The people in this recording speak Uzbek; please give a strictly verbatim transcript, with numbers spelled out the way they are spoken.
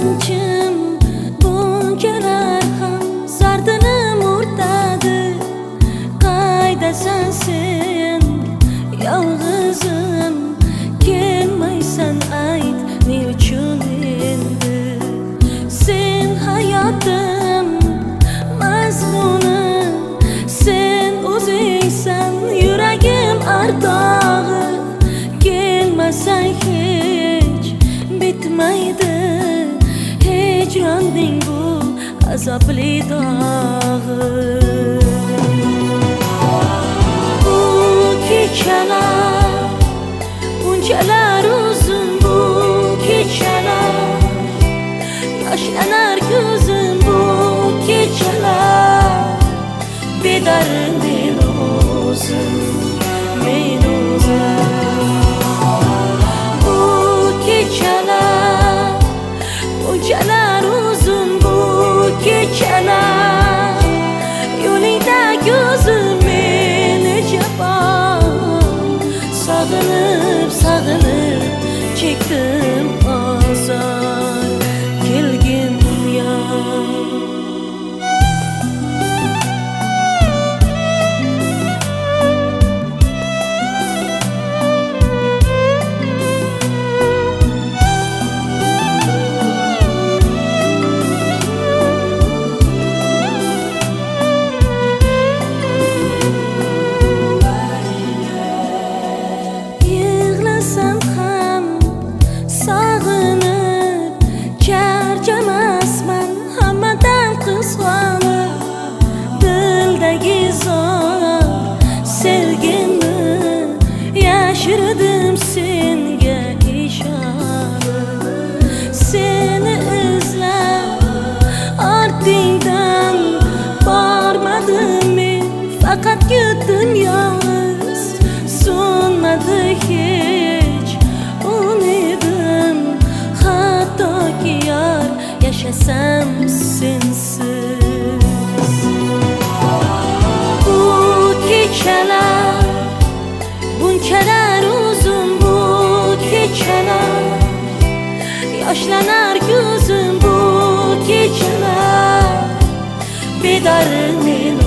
quvonchim bunchalar ham zardinim o'rtadi. Qaydasan sen yolg'izim, kelmaysan ayt ne uchun endi. Sen hayotim mazmuni, sen o'zingsan yuragim ardog'i. Kelmasang hech bitmaydi hijronning bu azobli dog'i. Bu kechalar bunchalar uzun, bu kechalar yoshlanar ko'zim, bu kechalar bedor men o'zim, men o'zim. Bu kechalar bunchalar uzun, bu kechalar yo'lingda ko'zim meni jafon. Sog'inib sog'inib chekdim azor, kelgin yon. Yashirdim senga ishonib, seni izlab ortingdan bormadim men, faqat kutdim yolg'iz. So'nmadi hech umidim, hattoki yor yashasam sensiz. Bu kechalar bunchalar uzun, bu kechalar yoshlanar ko'zim, bu kechalar bedor men